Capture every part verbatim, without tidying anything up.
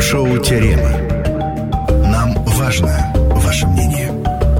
Радиошоу «Теорема». Нам важно ваше мнение.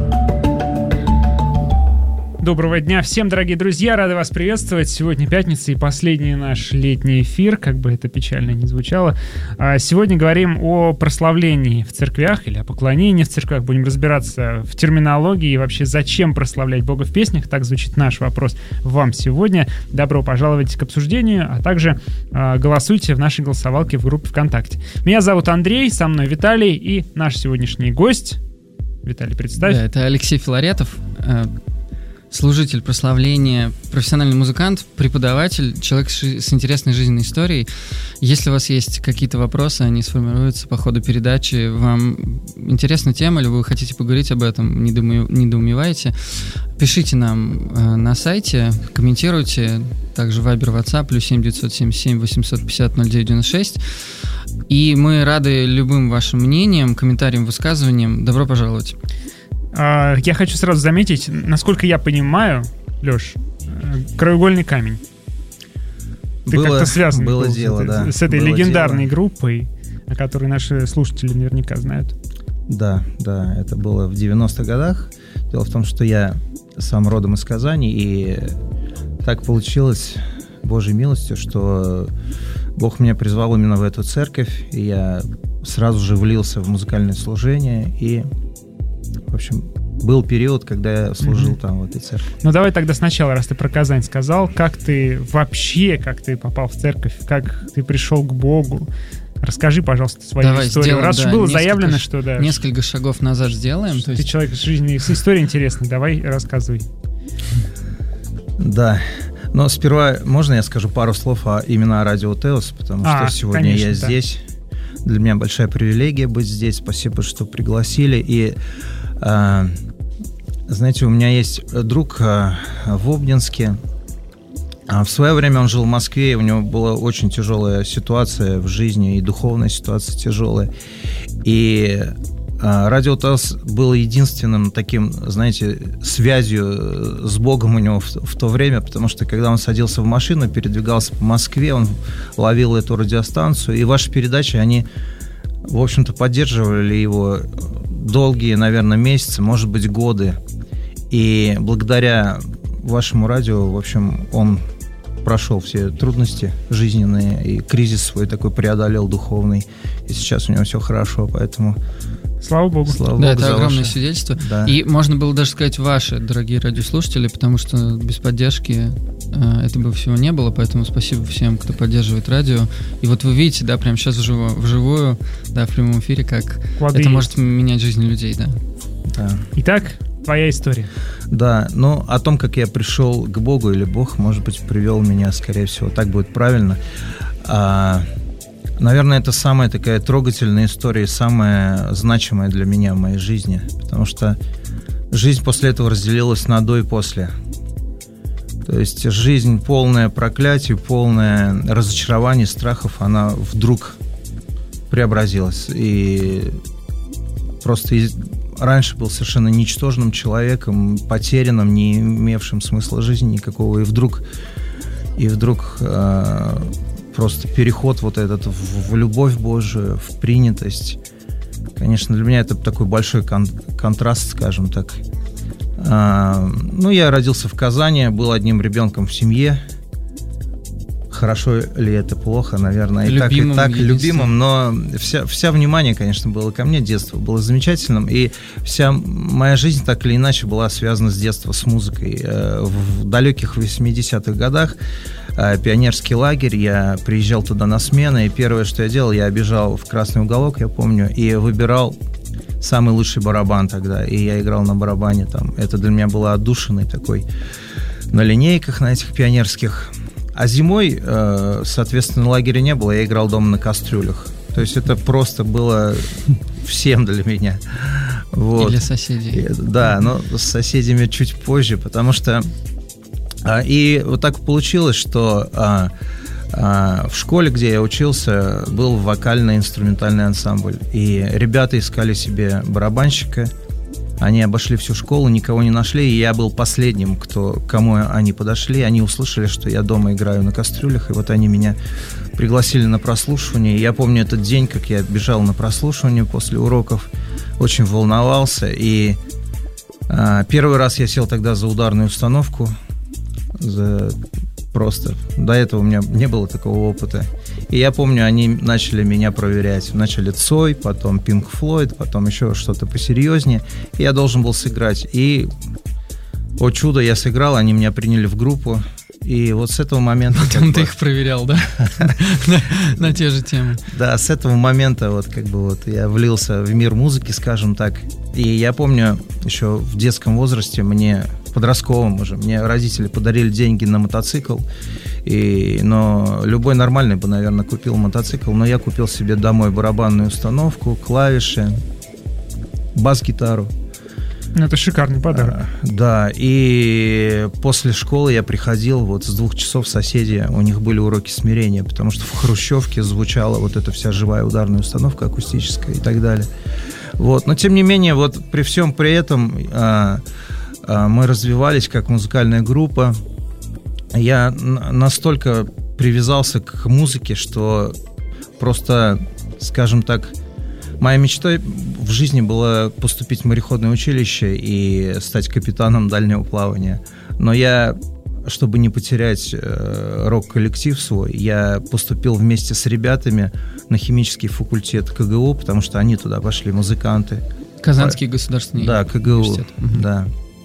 Доброго дня всем, дорогие друзья, рады вас приветствовать. Сегодня пятница и последний наш летний эфир, как бы это печально ни звучало. Сегодня говорим о прославлении в церквях или о поклонении в церквях. Будем разбираться в терминологии и вообще, зачем прославлять Бога в песнях. Так звучит наш вопрос вам сегодня. Добро пожаловать к обсуждению, а также голосуйте в нашей голосовалке в группе ВКонтакте. Меня зовут Андрей, со мной Виталий и наш сегодняшний гость. Виталий, представь. Да, это Алексей Филаретов, служитель прославления, профессиональный музыкант, преподаватель, человек с интересной жизненной историей. Если у вас есть какие-то вопросы, они сформируются по ходу передачи, вам интересна тема, или вы хотите поговорить об этом, недоумеваете, пишите нам э, на сайте, комментируйте, также Viber, WhatsApp, плюс семь девятьсот семьдесят семь восемьсот пятьдесят ноль девять девяносто шесть. И мы рады любым вашим мнениям, комментариям, высказываниям. Добро пожаловать. Я хочу сразу заметить, насколько я понимаю, Лёш, «Краеугольный камень». Ты было, как-то связан было был дело, с, да. с этой было легендарной дело. группой, о которой наши слушатели наверняка знают. Да, да, это было в девяностых годах. Дело в том, что я сам родом из Казани, и так получилось Божьей милостью, что Бог меня призвал именно в эту церковь, и я сразу же влился в музыкальное служение, и в общем, был период, когда я служил mm-hmm. там, в этой церкви. Ну, давай тогда сначала, раз ты про Казань сказал, как ты вообще, как ты попал в церковь, как ты пришел к Богу. Расскажи, пожалуйста, свою Давай историю. Сделаем, раз да, уж было несколько, заявлено, что да. Несколько шагов назад сделаем. То есть... Ты человек с жизнью, с историей интересной, давай рассказывай. Да. Но сперва, можно я скажу пару слов о, именно о Радио Теос, потому а, что сегодня конечно, я да. здесь. Для меня большая привилегия быть здесь. Спасибо, что пригласили. И Uh, знаете, у меня есть друг uh, в Обнинске. Uh, в свое время он жил в Москве, и у него была очень тяжелая ситуация в жизни, и духовная ситуация тяжелая. И uh, Радио Теос было единственным таким, знаете, связью с Богом у него в, в то время, потому что когда он садился в машину, передвигался по Москве, он ловил эту радиостанцию, и ваши передачи, они, в общем-то, поддерживали его долгие, наверное, месяцы, может быть, годы. И благодаря вашему радио, в общем, он прошел все трудности жизненные и кризис свой такой преодолел духовный. И сейчас у него все хорошо, поэтому... Слава Богу. Да, Слава Богу это огромное ваше... свидетельство. Да. И можно было даже сказать ваши, дорогие радиослушатели, потому что без поддержки э, этого всего не было, поэтому спасибо всем, кто поддерживает радио. И вот вы видите, да, прямо сейчас вживую, вживую да, в прямом эфире, как Плоды это есть. Может менять жизнь людей, да. Да. Итак, твоя история. Да, ну, о том, как я пришел к Богу, или Бог, может быть, привел меня, скорее всего, так будет правильно. А... Наверное, это самая такая трогательная история, самая значимая для меня в моей жизни, потому что жизнь после этого разделилась на до и после. То есть жизнь полная проклятий, полная разочарований, страхов, она вдруг преобразилась. И просто из... раньше был совершенно ничтожным человеком, потерянным, не имевшим смысла жизни никакого, и вдруг, и вдруг э... просто переход вот этот в, в любовь Божию, в принятость. Конечно, для меня это такой большой кон- контраст, скажем так. А, ну, я родился в Казани, был одним ребенком в семье. Хорошо ли это, плохо, наверное, и любимым, так, и так, любимым, но вся, вся внимание, конечно, было ко мне, детство было замечательным, и вся моя жизнь так или иначе была связана с детства, с музыкой. В далеких восьмидесятых годах пионерский лагерь, я приезжал туда на смены, и первое, что я делал, я бежал в красный уголок, я помню, и выбирал самый лучший барабан тогда, и я играл на барабане там. Это для меня было отдушиной такой на линейках, на этих пионерских. А зимой, соответственно, лагеря не было, я играл дома на кастрюлях. То есть это просто было всем для меня. Вот. И для соседей. И, да, но с соседями чуть позже, потому что... И вот так получилось, что а, а, в школе, где я учился, был вокально-инструментальный ансамбль. И ребята искали себе барабанщика. Они обошли всю школу, никого не нашли, и я был последним, кто, кому они подошли. Они услышали, что я дома играю на кастрюлях, и вот они меня пригласили на прослушивание. И я помню этот день, как я бежал на прослушивание после уроков, очень волновался, и а, первый раз я сел тогда за ударную установку, за... просто. До этого у меня не было такого опыта. И я помню, они начали меня проверять. Начали Цой, потом Pink Floyd, потом еще что-то посерьезнее. И я должен был сыграть. И, о чудо, я сыграл, они меня приняли в группу. И вот с этого момента... Потом ты их проверял, да? На те же темы. Да, с этого момента вот как бы вот я влился в мир музыки, скажем так. И я помню, еще в детском возрасте мне, в подростковом уже, мне родители подарили деньги на мотоцикл. И, но любой нормальный бы, наверное, купил мотоцикл. Но я купил себе домой барабанную установку, клавиши, бас-гитару. Ну, это шикарный подарок. А, да, и после школы я приходил, вот с двух часов соседи, у них были уроки смирения, потому что в хрущевке звучала вот эта вся живая ударная установка акустическая и так далее. Вот, но тем не менее, вот при всем при этом а, а, мы развивались как музыкальная группа. Я настолько привязался к музыке, что просто, скажем так, моя мечта в жизни была поступить в мореходное училище и стать капитаном дальнего плавания. Но я, чтобы не потерять э, рок-коллектив свой, я поступил вместе с ребятами на химический факультет КГУ, потому что они туда пошли, музыканты. Казанский государственный да, КГУ, университет. Да.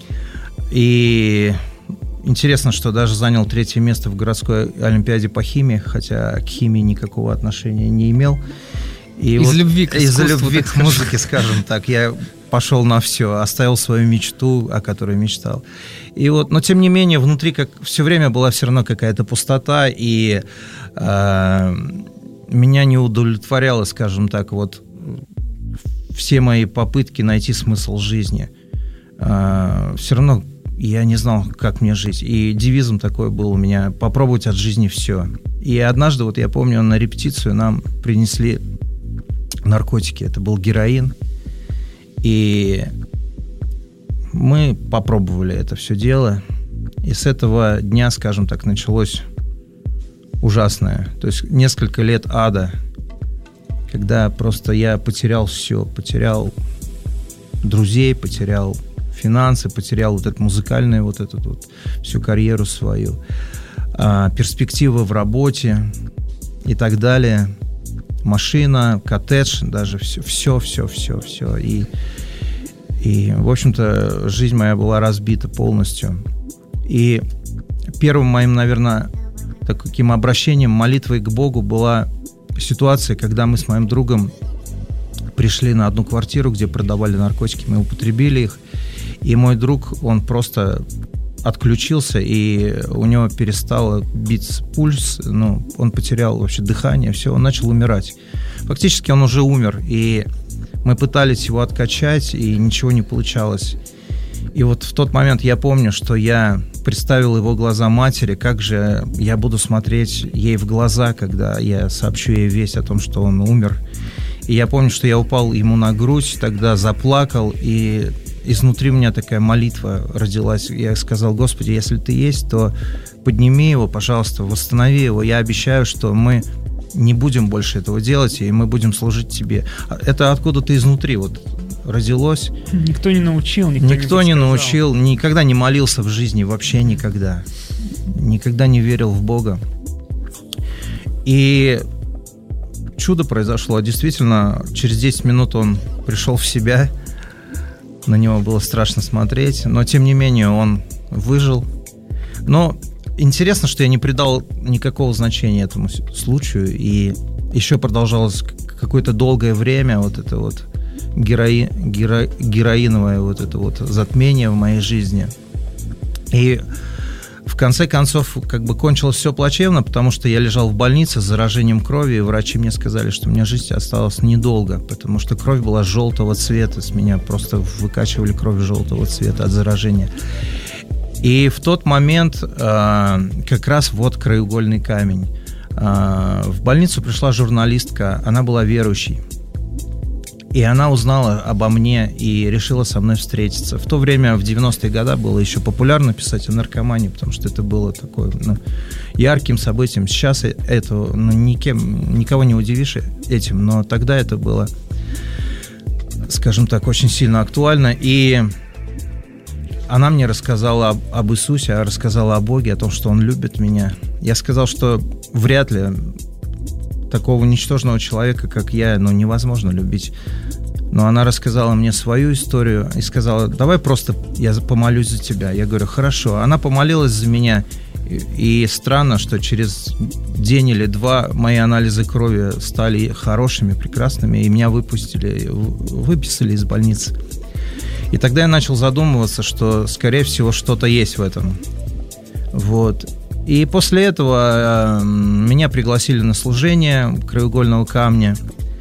И интересно, что даже занял третье место в городской олимпиаде по химии, хотя к химии никакого отношения не имел. И из вот любви к искусству, из любви к музыке, скажем так, я пошел на все, оставил свою мечту, о которой мечтал. И вот, но тем не менее, внутри как все время была все равно какая-то пустота, и э, меня не удовлетворяло, скажем так, вот все мои попытки найти смысл жизни. Э, все равно я не знал, как мне жить. И девизом такой был у меня: попробовать от жизни все. И однажды, вот я помню, на репетицию нам принесли наркотики. Это был героин. И мы попробовали это все дело. И с этого дня, скажем так, началось ужасное. То есть несколько лет ада, когда просто я потерял все. Потерял друзей, потерял финансы, потерял вот эту музыкальную, вот эту вот всю карьеру свою, а, перспективы в работе и так далее. Машина, коттедж, даже все, все, все, все, все. И, и, в общем-то, жизнь моя была разбита полностью. И первым моим, наверное, таким обращением, молитвой к Богу была ситуация, когда мы с моим другом пришли на одну квартиру, где продавали наркотики, мы употребили их, и мой друг, он просто отключился, и у него перестал биться пульс, ну, он потерял вообще дыхание, все, он начал умирать. Фактически он уже умер, и мы пытались его откачать, и ничего не получалось. И вот в тот момент я помню, что я представил его глаза матери, как же я буду смотреть ей в глаза, когда я сообщу ей весть о том, что он умер. И я помню, что я упал ему на грудь, тогда заплакал, и изнутри у меня такая молитва родилась. Я сказал: Господи, если Ты есть, то подними его, пожалуйста, восстанови его. Я обещаю, что мы не будем больше этого делать, и мы будем служить Тебе. Это откуда-то изнутри вот родилось. Никто не научил, никто, никто не, не научил, никогда не молился в жизни, вообще никогда. Никогда не верил в Бога. И чудо произошло. Действительно, через десять минут он пришел в себя. На него было страшно смотреть, но тем не менее он выжил. Но интересно, что я не придал никакого значения этому случаю, и еще продолжалось какое-то долгое время вот это вот герои, геро, героиновое вот это вот затмение в моей жизни. И в конце концов как бы кончилось все плачевно, потому что я лежал в больнице с заражением крови, и врачи мне сказали, что у меня жизнь осталась недолго, потому что кровь была желтого цвета, с меня просто выкачивали кровь желтого цвета от заражения. И в тот момент э, как раз вот краеугольный камень. Э, в больницу пришла журналистка, она была верующей. И она узнала обо мне и решила со мной встретиться. В то время, в девяностые годы, было еще популярно писать о наркомании, потому что это было такое, ну, ярким событием. Сейчас это, ну, никем, никого не удивишь этим, но тогда это было, скажем так, очень сильно актуально. И она мне рассказала об, об Иисусе, а рассказала о Боге, о том, что Он любит меня. Я сказал, что вряд ли такого ничтожного человека, как я, ну, невозможно любить. Но она рассказала мне свою историю и сказала: давай просто я помолюсь за тебя. Я говорю: хорошо. Она помолилась за меня. И, и странно, что через день или два мои анализы крови стали хорошими, прекрасными, и меня выпустили, выписали из больницы. И тогда я начал задумываться, что, скорее всего, что-то есть в этом. Вот. И после этого меня пригласили на служение краеугольного камня.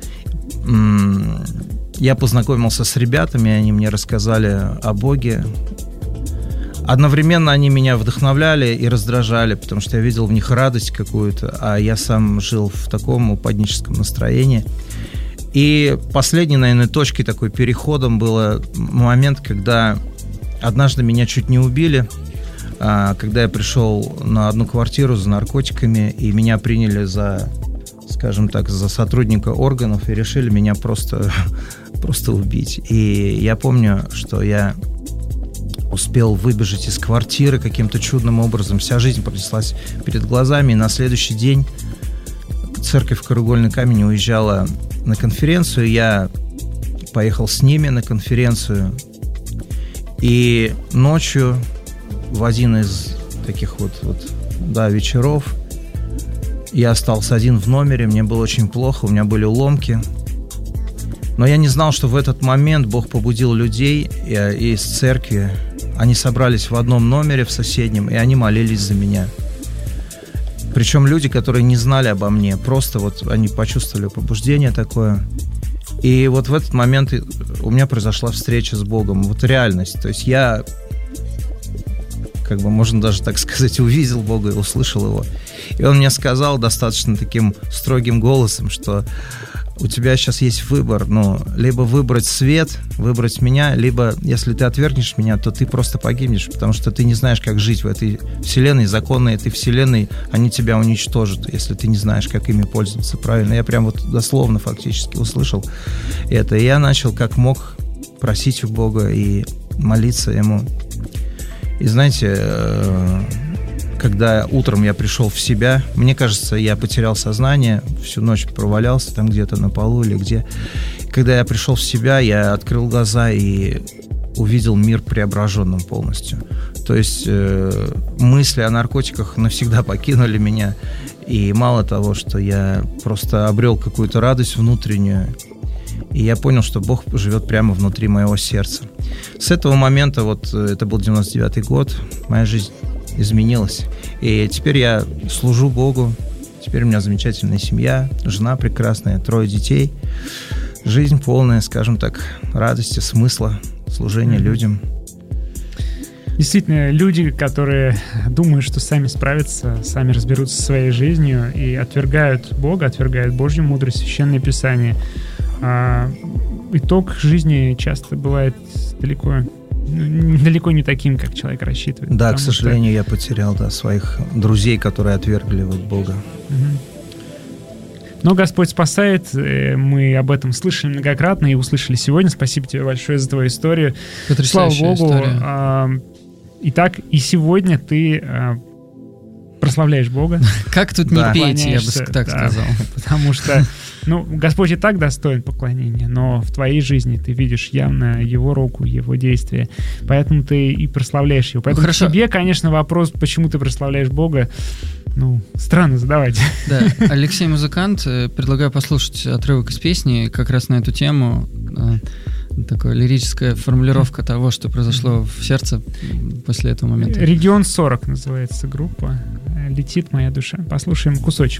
Я познакомился с ребятами, они мне рассказали о Боге. Одновременно они меня вдохновляли и раздражали, потому что я видел в них радость какую-то, а я сам жил в таком упадническом настроении. И последней, наверное, точкой, такой переходом был момент, когда однажды меня чуть не убили, когда я пришел на одну квартиру за наркотиками, и меня приняли за, скажем так, за сотрудника органов и решили меня просто, просто убить. И я помню, что я успел выбежать из квартиры каким-то чудным образом. Вся жизнь пронеслась перед глазами, и на следующий день церковь Краеугольный камень уезжала на конференцию. Я поехал с ними на конференцию, и ночью в один из таких вот, вот да, вечеров я остался один в номере, мне было очень плохо, у меня были ломки. Но я не знал, что в этот момент Бог побудил людей из церкви. Они собрались в одном номере, в соседнем, и они молились за меня. Причем люди, которые не знали обо мне, просто вот они почувствовали побуждение такое. И вот в этот момент у меня произошла встреча с Богом, вот реальность. То есть я, как бы можно даже так сказать, увидел Бога и услышал Его. И Он мне сказал достаточно таким строгим голосом, что у тебя сейчас есть выбор, ну, либо выбрать свет, выбрать меня, либо, если ты отвергнешь меня, то ты просто погибнешь, потому что ты не знаешь, как жить в этой вселенной, законы этой вселенной, они тебя уничтожат, если ты не знаешь, как ими пользоваться правильно. Я прям вот дословно фактически услышал это, и я начал как мог просить у Бога и молиться Ему. И знаете, когда утром я пришел в себя, мне кажется, я потерял сознание, всю ночь провалялся там где-то на полу или где. Когда я пришел в себя, я открыл глаза и увидел мир преображенным полностью. То есть э, мысли о наркотиках навсегда покинули меня. И мало того, что я просто обрел какую-то радость внутреннюю, и я понял, что Бог живет прямо внутри моего сердца. С этого момента, вот это был девяносто девятый год, моя жизнь изменилась. И теперь я служу Богу. Теперь у меня замечательная семья, жена прекрасная, трое детей. Жизнь полная, скажем так, радости, смысла, служения людям. Действительно, люди, которые думают, что сами справятся, сами разберутся со своей жизнью и отвергают Бога, отвергают Божью мудрость, Священное Писание. А итог жизни часто бывает далеко далеко не таким, как человек рассчитывает. Да, к сожалению, что... я потерял да, своих друзей, которые отвергли вот Бога. Угу. Но Господь спасает, мы об этом слышали многократно и услышали сегодня. Спасибо тебе большое за твою историю. Слава Богу. История. Итак, и сегодня ты прославляешь Бога. Как тут не да. петь, я бы так да, сказал. Потому что ну, Господь и так достоин поклонения, но в твоей жизни ты видишь явно Его руку, Его действия, поэтому ты и прославляешь Его. Поэтому ну, к тебе, конечно, вопрос, почему ты прославляешь Бога, ну, странно задавать. Да, Алексей Музыкант, предлагаю послушать отрывок из песни как раз на эту тему. Такая лирическая формулировка того, что произошло в сердце после этого момента. «Регион сорок» называется группа. «Летит моя душа». Послушаем кусочек.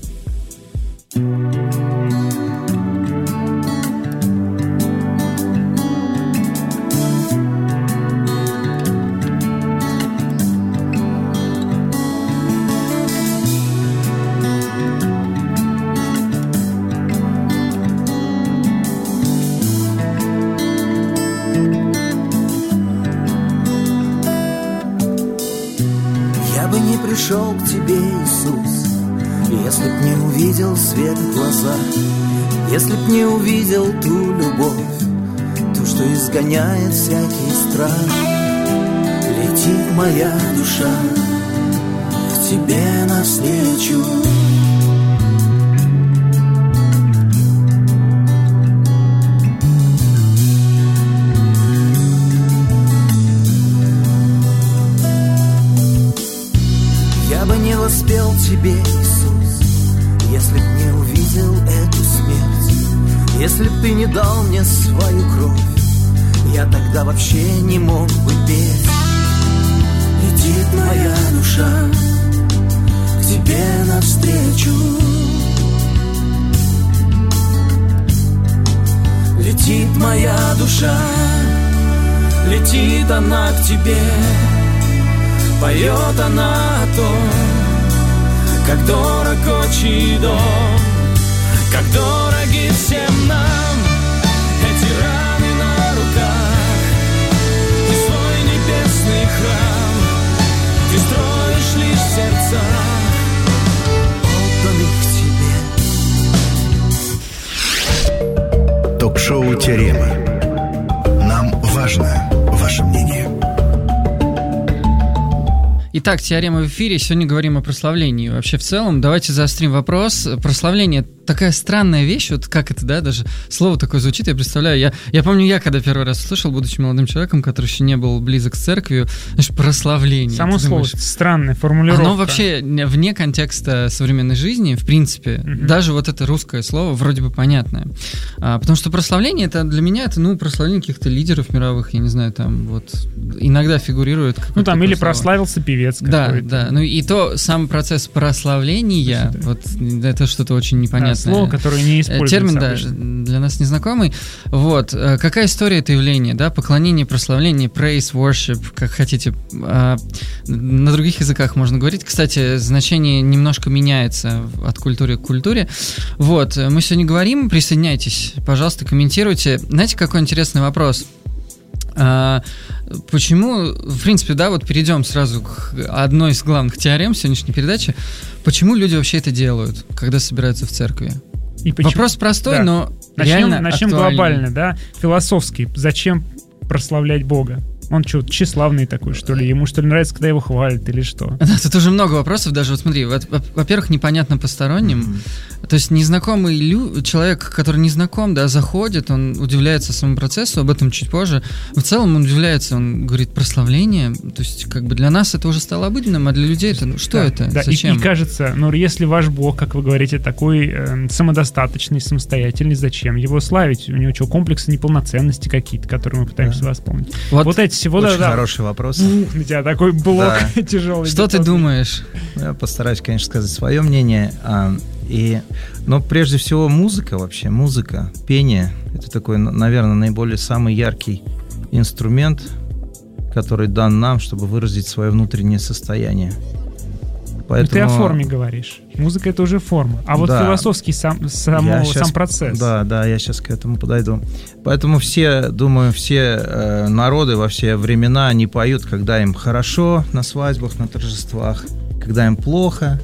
пришел к тебе, Иисус, если б не увидел свет в глазах, если б не увидел ту любовь, ту, что изгоняет всякий страх. Летит моя душа к тебе навстречу. Я бы не воспел тебе, Иисус, если б не увидел эту смерть, если б ты не дал мне свою кровь, я тогда вообще не мог бы петь. Летит моя душа к тебе навстречу. Летит моя душа, летит она к тебе. Поет она о том, как дорог отчий дом, как дороги всем нам эти раны на руках. Ты свой небесный храм, ты строишь лишь в сердцах, отданных тебе. Ток-шоу «Теорема». Нам важно ваше мнение. Итак, «Теорема» в эфире. Сегодня говорим о прославлении. Вообще, в целом, давайте заострим вопрос. Прославление — такая странная вещь, вот как это, да, даже слово такое звучит, я представляю. Я, я помню, я когда первый раз слышал, будучи молодым человеком, который еще не был близок к церкви, знаешь, прославление. Само слово думаешь, странная формулировка. оно вообще вне контекста современной жизни, в принципе. Mm-hmm. Даже вот это русское слово вроде бы понятное. А, потому что прославление, это для меня, это, ну, прославление каких-то лидеров мировых, я не знаю, там, вот, иногда фигурирует какое-то. Ну, там, или слово. Прославился певец Да, какой-то. да. Ну, и то, сам процесс прославления, это, вот, это что-то очень непонятное. Да, слово, которое не используется Термин, да, обычно. для нас незнакомый. Вот. Какая история это явление, да? Поклонение, прославление, praise, worship, как хотите. На других языках можно говорить. Кстати, значение немножко меняется от культуры к культуре. Вот. Мы сегодня говорим, присоединяйтесь, пожалуйста, комментируйте. Знаете, какой интересный вопрос? А, почему, в принципе, да, вот перейдем сразу к одной из главных теорем сегодняшней передачи. Почему люди вообще это делают, когда собираются в церкви? И почему? Вопрос простой, Да. но Начнем, реально начнем актуальный. глобально, да, философски. Зачем прославлять Бога? Он что, тщеславный такой, что ли? Ему, что ли, нравится, когда его хвалят или что? Да, тут уже много вопросов, даже вот смотри, во- во- во-первых, непонятно посторонним, mm-hmm. то есть незнакомый лю- человек, который не знаком, да, заходит, он удивляется самому процессу, об этом чуть позже. В целом он удивляется, он говорит, прославление, то есть как бы для нас это уже стало обыденным, а для людей это, ну что Да, это, да, и, зачем? и кажется, ну если ваш Бог, как вы говорите, такой э, самодостаточный, самостоятельный, зачем его славить? У него что, комплексы неполноценности какие-то, которые мы пытаемся Да. восполнить? Вот, Вот эти всего, да, Очень да. хороший вопрос. Ух, на тебя такой блок Да. тяжелый. что ты думаешь? Я постараюсь, конечно, сказать свое мнение. А, и, но прежде всего музыка вообще, музыка, пение — это такой, наверное, наиболее самый яркий инструмент, который дан нам, чтобы выразить свое внутреннее состояние. Поэтому... Ты о форме говоришь. Музыка — это уже форма. А вот Да. философский сам, само, Я щас- сам процесс. Да, да, я сейчас к этому подойду. Поэтому все, думаю, все э, народы во все времена, они поют, когда им хорошо на свадьбах, на торжествах, когда им плохо.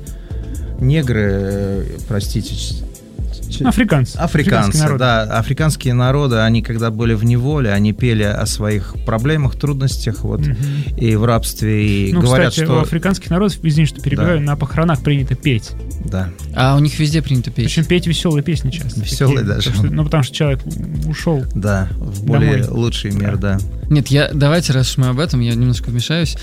Негры, э, простите, ч- ч- Африканцы. африканцы, народы. да, африканские народы, они когда были в неволе, они пели о своих проблемах, трудностях, вот, Мгм. и в рабстве, и Ну, говорят, кстати, что... у африканских народов, извини, что перебиваю, Да. на похоронах принято петь. Да. А у них везде принято петь. Причем петь веселые песни часто. Веселые такие. даже. Так что, ну, потому что человек ушел. Да, в более Домой. лучший мир, да. Нет, я, давайте, раз уж мы об этом, я немножко вмешаюсь.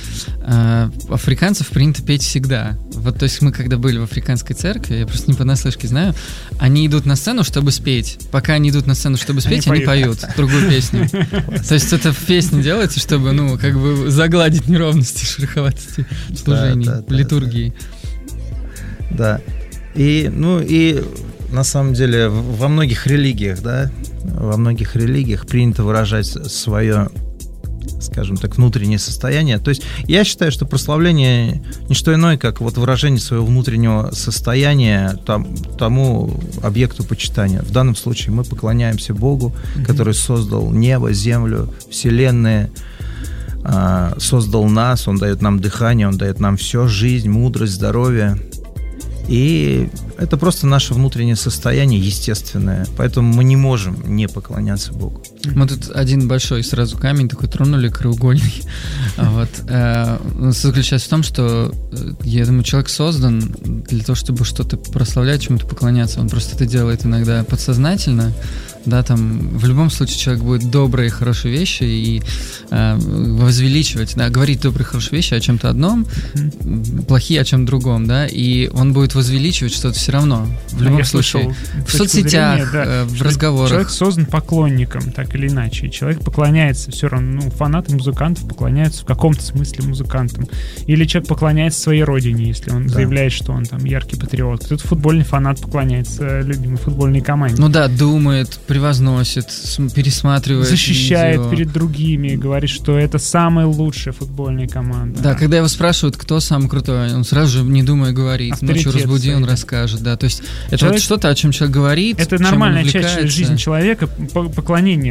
А, африканцев принято петь всегда. Вот, то есть мы, когда были в африканской церкви, я просто не понаслышке знаю, они идут на сцену, чтобы спеть. Пока они идут на сцену, чтобы спеть, Они они, поют другую песню. То есть это в песне делается, чтобы, ну, как бы загладить неровности, шероховатости служений да, в да, литургии. Да. И, ну, и на самом деле в- во многих религиях, да, во многих религиях принято выражать свое, скажем так, внутреннее состояние. То есть я считаю, что прославление не что иное, как вот выражение своего внутреннего состояния там, тому объекту почитания. В данном случае мы поклоняемся Богу, Мгм. который создал небо, землю, вселенные, создал нас, Он дает нам дыхание, Он дает нам все, жизнь, мудрость, здоровье. И это просто наше внутреннее состояние естественное. Поэтому мы не можем не поклоняться Богу. Мы тут один большой сразу камень такой тронули, краеугольный. Вот. Заключается в том, что, я думаю, человек создан для того, чтобы что-то прославлять, чему-то поклоняться. Он просто это делает иногда подсознательно. Да, там в любом случае человек будет добрые, хорошие вещи и э, возвеличивать, да, говорить добрые, хорошие вещи о чем-то одном, mm-hmm. плохие о чем-то другом, да, и он будет возвеличивать что-то все равно. В любом Я случае. Слышал, в соцсетях, зрения, да, э, в разговорах. Человек создан поклонником, так или иначе. И человек поклоняется все равно. Ну, фанаты музыкантов поклоняются в каком-то смысле музыкантам. Или человек поклоняется своей родине, если он да. заявляет, что он там яркий патриот. Кто-то футбольный фанат поклоняется любимой футбольной команде. Ну да, думает, превозносит, пересматривает, защищает видео. Перед другими, говорит, что это самая лучшая футбольная команда. Да, когда его спрашивают, кто самый крутой, он сразу же, не думая, говорит. Авторитет Ночью разбуди, он стоит. Расскажет. Да. То есть это человек... вот что-то, о чем человек говорит. Это чем нормальная он часть жизни человека, поклонение.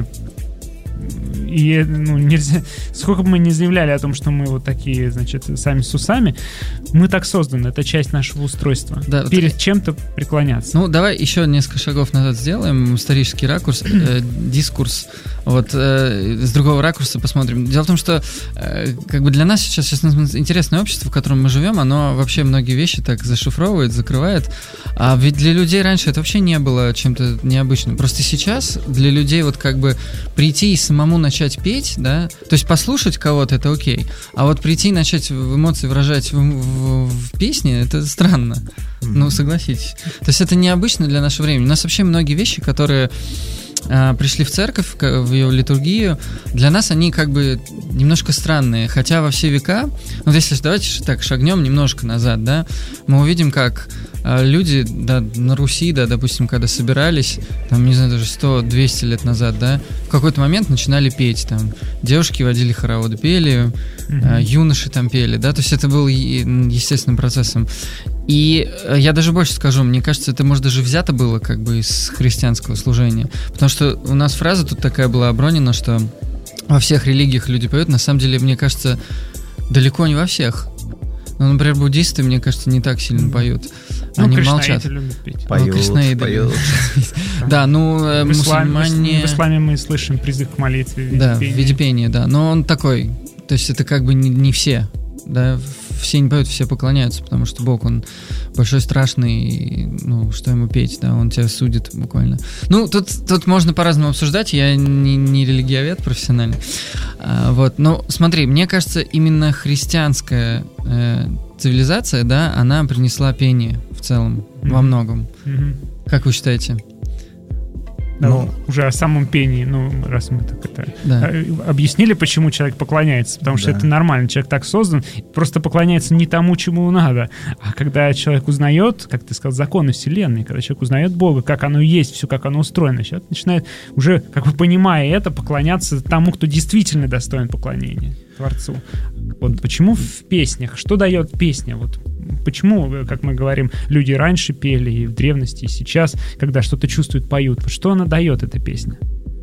И ну, нельзя, сколько бы мы ни заявляли о том, что мы вот такие, значит, сами с усами, мы так созданы, это часть нашего устройства. Да, перед вот... чем-то преклоняться. Ну, давай еще несколько шагов назад сделаем, исторический ракурс, э, дискурс. Вот э, с другого ракурса посмотрим. Дело в том, что э, как бы для нас сейчас, сейчас интересное общество, в котором мы живем, оно вообще многие вещи так зашифровывает, закрывает. А ведь для людей раньше это вообще не было чем-то необычным. Просто сейчас для людей вот как бы прийти и самому начать петь, да, то есть послушать кого-то это окей, а вот прийти и начать эмоции выражать в, в, в песне, это странно. Mm-hmm. Ну, согласитесь. То есть это необычно для нашего времени. У нас вообще многие вещи, которые а, пришли в церковь, в ее литургию, для нас они как бы немножко странные, хотя во все века, вот если давайте так шагнем немножко назад, да, мы увидим, как а, люди, да, на Руси, да, допустим, когда собирались, там, не знаю, даже сто-двести лет назад, да, в какой-то момент начинали петь, там, девушки водили хороводы, пели, mm-hmm. а, юноши там пели, да, то есть это было естественным процессом. И я даже больше скажу, мне кажется, это, может, даже взято было как бы из христианского служения. Потому что у нас фраза тут такая была обронена, что во всех религиях люди поют. На самом деле, мне кажется, далеко не во всех. Ну, например, буддисты, мне кажется, не так сильно поют. Ну, они кришнаиты молчат. любят петь. Поют, ну, поют. Да, ну, в исламе, мусульмане... В исламе мы слышим призыв к молитве в виде да, пения. в виде пения, да. Но он такой, то есть это как бы не, не все. Да, все не поют, все поклоняются, потому что Бог, Он большой, страшный, и, ну, что ему петь, да, Он тебя судит буквально. Ну, тут, тут можно по-разному обсуждать, я не, не религиовед профессиональный, а, вот, но смотри, мне кажется, именно христианская э, цивилизация, да, она принесла пение в целом, mm-hmm. во многом. Mm-hmm. Как вы считаете? Да, ну, уже о самом пении, ну, раз мы так это да. объяснили, почему человек поклоняется, потому что да. это нормально, человек так создан, просто поклоняется не тому, чему надо, а когда человек узнает, как ты сказал, законы вселенной, когда человек узнает Бога, как оно есть, все, как оно устроено, человек начинает уже, как бы понимая это, поклоняться тому, кто действительно достоин поклонения, Творцу. Вот почему в песнях, что дает песня, вот почему, как мы говорим, люди раньше пели и в древности, и сейчас, когда что-то чувствуют, поют. Вот что она дает, эта песня?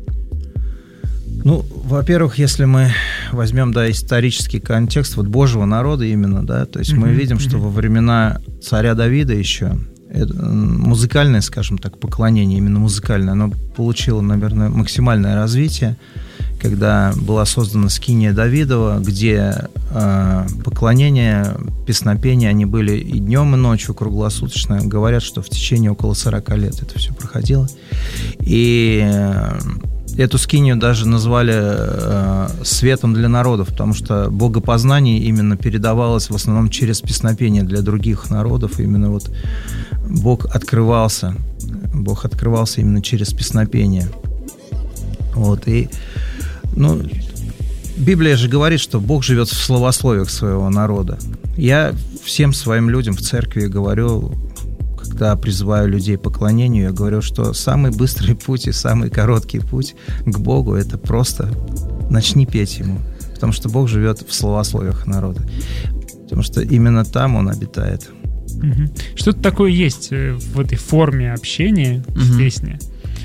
Ну, во-первых, если мы возьмем, да, исторический контекст вот Божьего народа именно, да, то есть mm-hmm. мы видим, что mm-hmm. во времена царя Давида еще это, музыкальное, скажем так, поклонение, именно музыкальное, оно получило, наверное, максимальное развитие, когда была создана скиния Давидова, где э, поклонение, песнопения, они были и днем, и ночью круглосуточно. Говорят, что в течение около сорока лет это все проходило. И э, эту скинию даже назвали э, светом для народов, потому что богопознание именно передавалось в основном через песнопение для других народов. Именно вот Бог открывался, Бог открывался именно через песнопение. Вот, и ну, Библия же говорит, что Бог живет в словословиях своего народа. Я всем своим людям в церкви говорю, когда призываю людей к поклонению, я говорю, что самый быстрый путь и самый короткий путь к Богу — это просто начни петь Ему, потому что Бог живет в словословиях народа, потому что именно там Он обитает. Угу. Что-то такое есть в этой форме общения в угу. песне.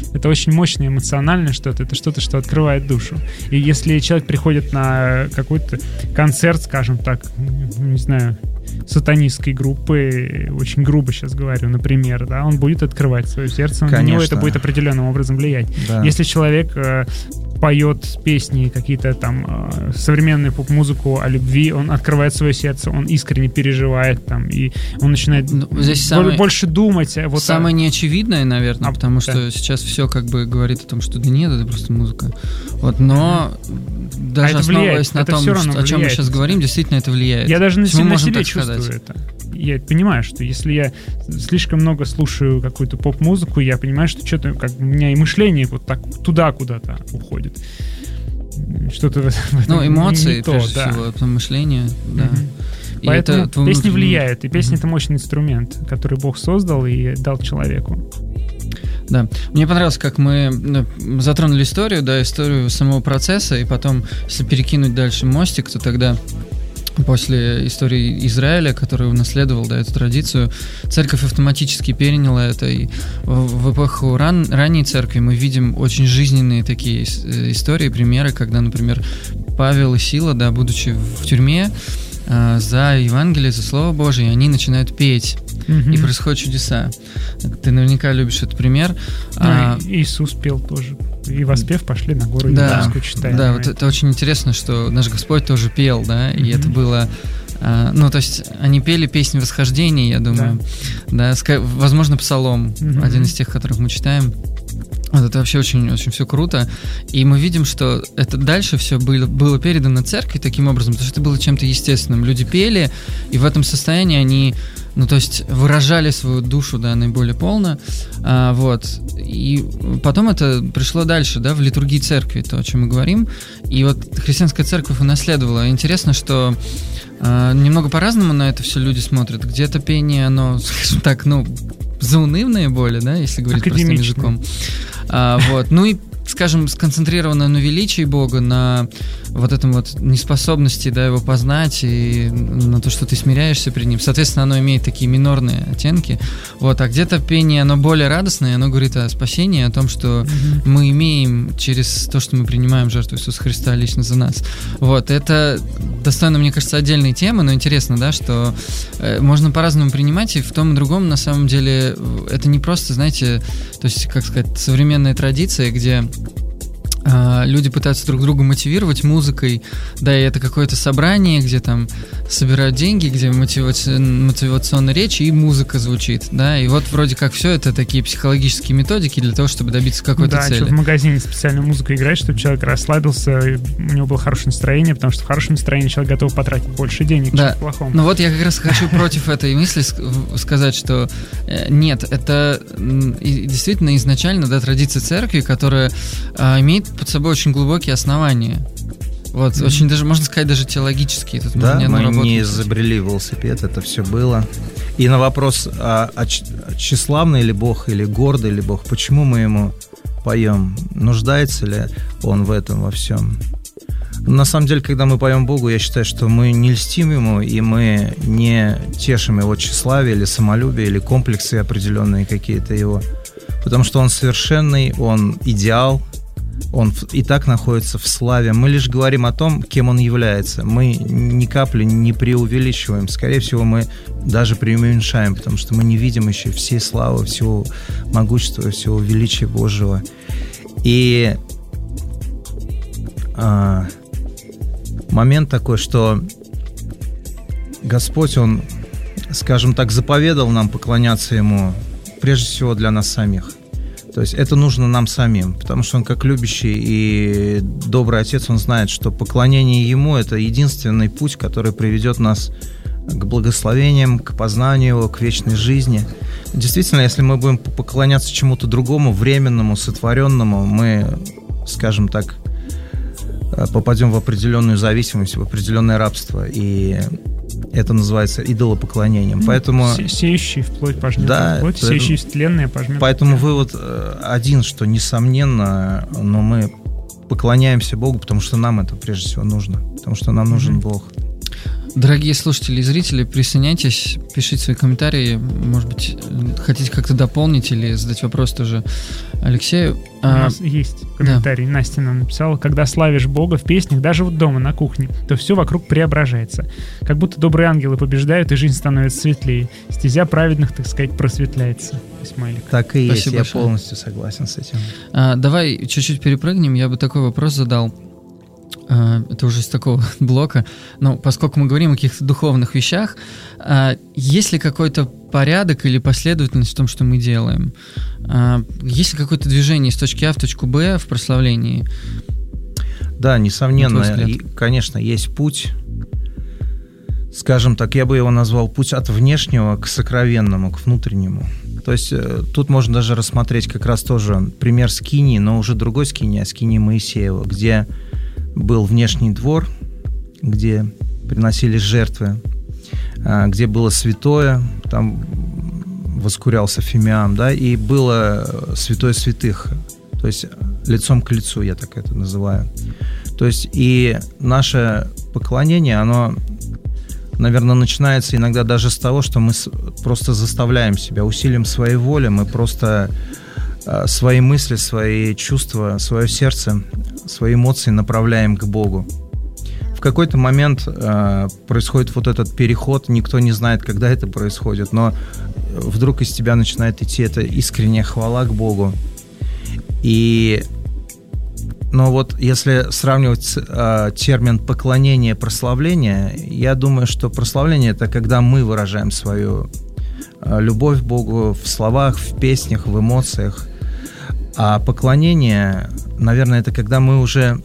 это очень мощное эмоциональное что-то, это что-то, что открывает душу. И если человек приходит на какой-то концерт, скажем так, не знаю, сатанистской группы, очень грубо сейчас говорю, например, да, он будет открывать свое сердце, на него это будет определенным образом влиять. Да. Если человек э, поет песни, какие-то там э, современную поп-музыку о любви, он открывает свое сердце, он искренне переживает там, и он начинает ну, здесь бо- самое, больше думать. Вот самое о... неочевидное, наверное, а, потому да. что сейчас все как бы говорит о том, что да нет, это просто музыка. Вот, но mm-hmm. даже а основываясь на том, что, о чем мы сейчас говорим, действительно это влияет. Я даже на, себе, на себе чувствую это. Я понимаю, что если я слишком много слушаю какую-то поп-музыку, я понимаю, что что-то как у меня и мышление вот так туда куда-то уходит. Что-то в этом ну, эмоции, не прежде то, всего, да. мышление, да. Mm-hmm. И Поэтому это песни внутренний... влияют, и песня mm-hmm. — это мощный инструмент, который Бог создал и дал человеку. Да. Мне понравилось, как мы затронули историю, да, историю самого процесса, и потом, если перекинуть дальше мостик, то тогда после истории Израиля, который унаследовал, да, эту традицию, церковь автоматически переняла это, и в, в эпоху ран, ранней церкви мы видим очень жизненные такие истории, примеры, когда, например, Павел и Сила, да, будучи в тюрьме, э, за Евангелие, за Слово Божие, они начинают петь, mm-hmm. и происходят чудеса. Ты наверняка любишь этот пример. Ну, а, Иисус пел тоже. И воспев пошли на гору Иудейскую, читаем. Да, вот это очень интересно, что наш Господь тоже пел, да, и mm-hmm. это было... А, ну, то есть они пели песнь восхождения, я думаю, да, да возможно, псалом, mm-hmm. один из тех, которых мы читаем. Вот это вообще очень-очень все круто. И мы видим, что это дальше все было, было передано церкви таким образом, потому что это было чем-то естественным. Люди пели, и в этом состоянии они... Ну, то есть выражали свою душу, да, наиболее полно, а, вот, и потом это пришло дальше, да, в литургии церкви, то, о чем мы говорим, и вот христианская церковь унаследовала. Интересно, что а, немного по-разному на это все люди смотрят, где-то пение, оно, скажем так, ну, заунывное более, да, если говорить простым языком, а, вот, ну и скажем, сконцентрировано на величии Бога, на вот этом вот неспособности, да, его познать и на то, что ты смиряешься перед ним. Соответственно, оно имеет такие минорные оттенки. Вот, а где-то пение, оно более радостное, оно говорит о спасении, о том, что mm-hmm. мы имеем через то, что мы принимаем жертву Иисуса Христа лично за нас. Вот, это достойно, мне кажется, отдельной темы, но интересно, да, что э, можно по-разному принимать, и в том и другом, на самом деле, это не просто, знаете, то есть, как сказать, современная традиция, где люди пытаются друг друга мотивировать музыкой, да, и это какое-то собрание, где там собирают деньги, где мотиваци... мотивационная речь и музыка звучит, да, и вот вроде как все это такие психологические методики для того, чтобы добиться какой-то да, цели. Да, что в магазине специальная музыка играет, чтобы человек расслабился, у него было хорошее настроение, потому что в хорошем настроении человек готов потратить больше денег, да. чем в плохом. Ну вот я как раз хочу против этой мысли сказать, что нет, это действительно изначально, да, традиция церкви, которая имеет под собой очень глубокие основания. Вот, mm-hmm. очень даже, можно сказать, даже теологические. Тут да, мы не изобрели велосипед, это все было. И на вопрос, а, а тщеславный ли Бог или гордый ли Бог, почему мы ему поем? Нуждается ли он в этом во всем? На самом деле, когда мы поем Богу, я считаю, что мы не льстим ему, и мы не тешим его тщеславие или самолюбие, или комплексы определенные какие-то его. Потому что он совершенный, он идеал, он и так находится в славе. Мы лишь говорим о том, кем он является. Мы ни капли не преувеличиваем. Скорее всего, мы даже преуменьшаем, потому что мы не видим еще всей славы, всего могущества, всего величия Божьего. И а, момент такой, что Господь, Он, скажем так, заповедал нам поклоняться Ему прежде всего для нас самих. То есть это нужно нам самим, потому что Он, как любящий и добрый Отец, Он знает, что поклонение Ему – это единственный путь, который приведет нас к благословениям, к познанию Его, к вечной жизни. Действительно, если мы будем поклоняться чему-то другому, временному, сотворенному, мы, скажем так, попадем в определенную зависимость, в определенное рабство, и это называется идолопоклонением. Поэтому... Сеющий вплоть пожмет да, вплоть, сеющий в тленное пожмет. Поэтому вывод один, что несомненно, но мы поклоняемся Богу, потому что нам это прежде всего нужно, потому что нам нужен mm-hmm. Бог. Дорогие слушатели и зрители, присоединяйтесь, пишите свои комментарии. Может быть, хотите как-то дополнить или задать вопрос тоже Алексею. У а, нас есть комментарий. Да. Настя нам написала: когда славишь Бога в песнях, даже вот дома на кухне, то все вокруг преображается. Как будто добрые ангелы побеждают, и жизнь становится светлее. Стезя праведных, так сказать, просветляется. Смайлик. Так и есть, Спасибо я большое. полностью согласен с этим. А, давай чуть-чуть перепрыгнем. Я бы такой вопрос задал. Это уже из такого блока. Но поскольку мы говорим о каких-то духовных вещах, есть ли какой-то порядок или последовательность в том, что мы делаем? Есть ли какое-то движение из точки А в точку Б в прославлении? Да, несомненно, и, конечно, есть путь. Скажем так, я бы его назвал путь от внешнего к сокровенному, к внутреннему. То есть тут можно даже рассмотреть как раз тоже пример Скинии, но уже другой Скинии, а Скинии Моисеева, где был внешний двор, где приносились жертвы, где было святое, там воскурялся фимиам, да, и было святое святых, то есть лицом к лицу, я так это называю. То есть и наше поклонение, оно, наверное, начинается иногда даже с того, что мы просто заставляем себя, усилием своей воли, мы просто свои мысли, свои чувства, свое сердце, свои эмоции направляем к Богу. В какой-то момент э, происходит вот этот переход, никто не знает, когда это происходит, но вдруг из тебя начинает идти эта искренняя хвала к Богу. И, но вот если сравнивать э, термин поклонение, прославление, я думаю, что прославление — это когда мы выражаем свою э, любовь к Богу в словах, в песнях, в эмоциях. А поклонение, наверное, это когда мы уже